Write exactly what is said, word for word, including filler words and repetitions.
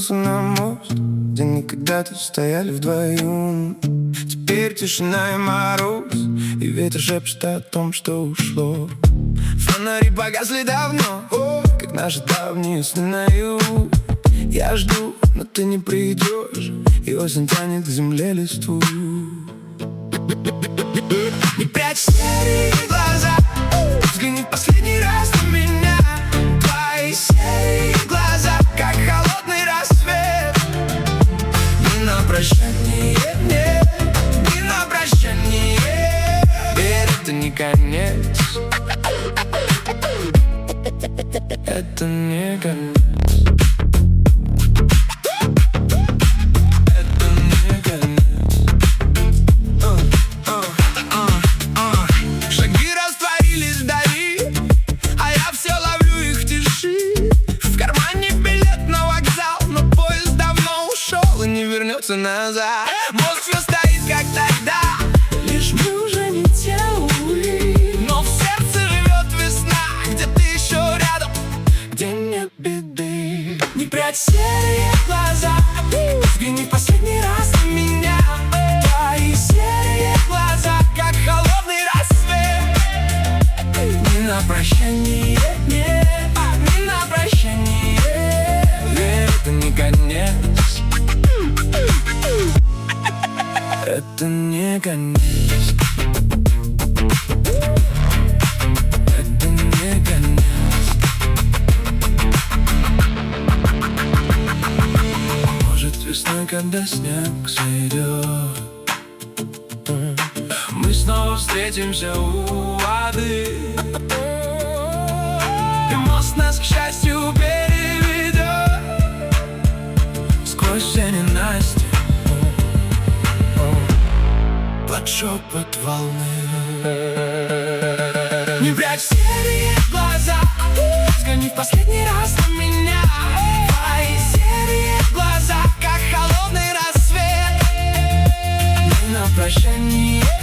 спустился на мост, где никогда-то стояли вдвоем. Теперь тишина и мороз, и ветер шепчет о том, что ушло. Фонари погасли давно, как наши давние сны наяву. Я жду, но ты не придешь, и осень тянет к земле листву. Не прячь серые глаза, взгляни в последний раз на меня. Твои серые глаза, как холодный рассвет. Не на прощание, нет, не на прощание. Верь, это не конец, это не конец. Назад. Мозг все стоит, как тогда, лишь мы уже не те, увы. Но в сердце живет весна, где ты еще рядом, где нет беды. Не прячь серые глаза, взгляни в последний раз на меня. Твои серые глаза, как холодный рассвет. Не на прощание, нет, не на прощание. Верь, это не конец, это не конец, это не конец. Может, весной, когда снег сойдет, мы снова встретимся у воды, и мост нас, к счастью, переведет сквозь все ненастья под шепот волны. Не прячь серые глаза, взгляни в последний раз на меня. Твои серые глаза, как холодный рассвет. Не на прощание.